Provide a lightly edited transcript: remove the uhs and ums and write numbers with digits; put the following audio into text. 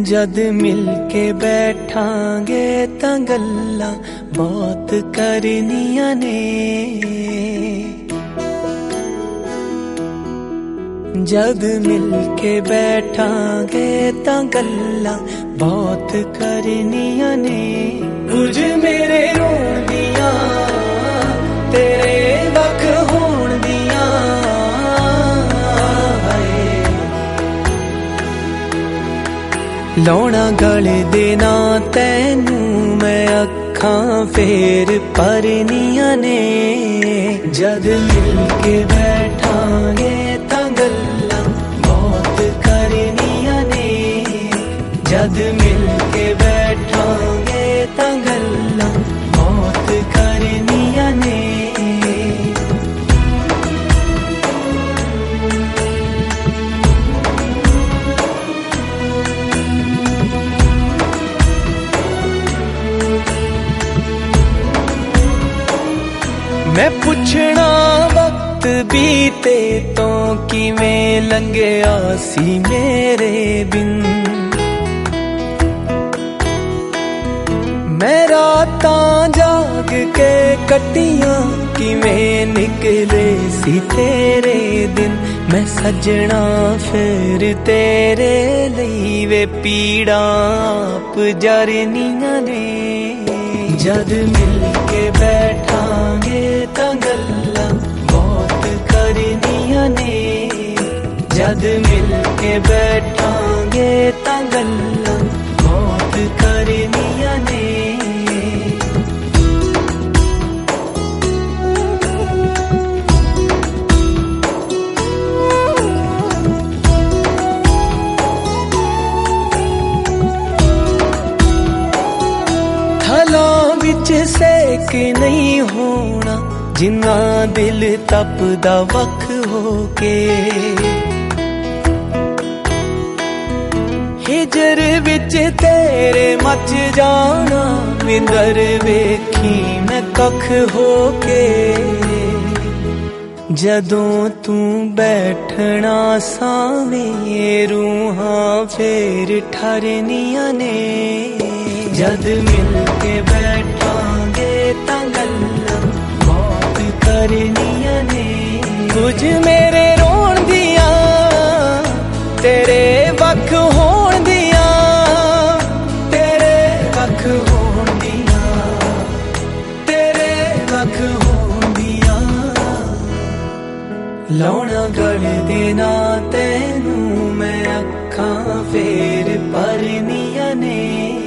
जद मिल के बैठांगे तां गल्लां बहुत करनियां ने। जद मिल के बैठांगे तां गल्लां बहुत करनियां ने। कुछ मेरे रोण दियां तेरे वख होण दियां, लौना गले देना तैनू मैं अखां फेर परनियां ने। जद मिल के बैठांगे तां गल्लां बहुत करनियां ने। जद मिल के बैठांगे तां गल्लां बहुत करनियां ने। मैं पुछना वक्त बीते तो किवें लंघिया सी मेरे बिन। मैं रातां जाग के कटियां किवें निकले सी तेरे दिन। मैं सजना फिर तेरे लई वे पीड़ा आप जरनियां ने। जद मिल के बैठांगे तां गल्लां बहुत करनियां ने। जद मिल के बैठांगे तां गल्लां बहुत करनियां ने। विच सेक नहीं होना जिन्ना दिल तपदा वख होके। हिजर विच तेरे मच जाना विंदर वेखी मैं कख होके। जदों तू बैठना सावें रूहां फेर ठरनियां ने। जद मिल के बैठांगे तां गल्लां बहुत करनियां ने। कुछ मेरे रोण दियां तेरे वख होण दियां, तेरे वख होण दियां, तेरे वख होण दियां। लौना गल देना तैनू मैं अखां फेर परनियां ने।